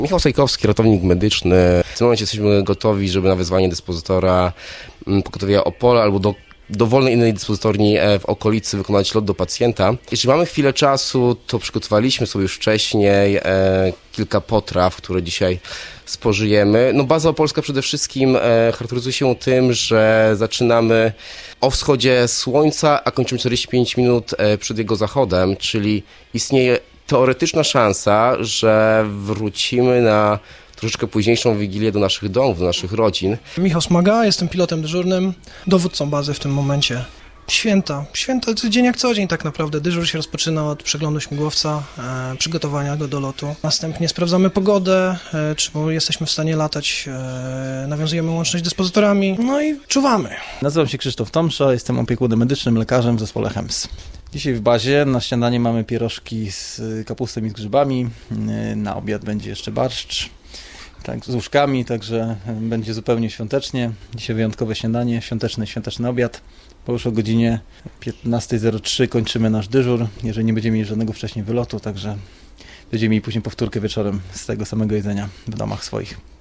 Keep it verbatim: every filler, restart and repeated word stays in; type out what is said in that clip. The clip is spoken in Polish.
Michał Sajkowski, ratownik medyczny. W tym momencie jesteśmy gotowi, żeby na wezwanie dyspozytora pogotowia Opola albo do dowolnej innej dyspozytorni w okolicy wykonać lot do pacjenta. Jeśli mamy chwilę czasu, to przygotowaliśmy sobie już wcześniej e, kilka potraw, które dzisiaj spożyjemy. No baza opolska przede wszystkim e, charakteryzuje się tym, że zaczynamy o wschodzie słońca, a kończymy czterdzieści pięć minut e, przed jego zachodem, czyli istnieje teoretyczna szansa, że wrócimy na troszeczkę późniejszą wigilię do naszych domów, do naszych rodzin. Michał Smaga, jestem pilotem dyżurnym, dowódcą bazy w tym momencie. Święta. Święta to dzień jak co dzień tak naprawdę. Dyżur się rozpoczyna od przeglądu śmigłowca, e, przygotowania go do lotu. Następnie sprawdzamy pogodę, e, czy jesteśmy w stanie latać, e, nawiązujemy łączność z dyspozytorami, no i czuwamy. Nazywam się Krzysztof Tomsza, jestem opiekunem medycznym, lekarzem w zespole H E M S. Dzisiaj w bazie na śniadanie mamy pierożki z kapustą i z grzybami, na obiad będzie jeszcze barszcz. Tak, z łóżkami, także będzie zupełnie świątecznie. Dzisiaj wyjątkowe śniadanie, świąteczny, świąteczny obiad. Bo już o godzinie piętnasta zero trzy kończymy nasz dyżur, jeżeli nie będziemy mieli żadnego wcześniej wylotu, także będziemy mieli później powtórkę wieczorem z tego samego jedzenia w domach swoich.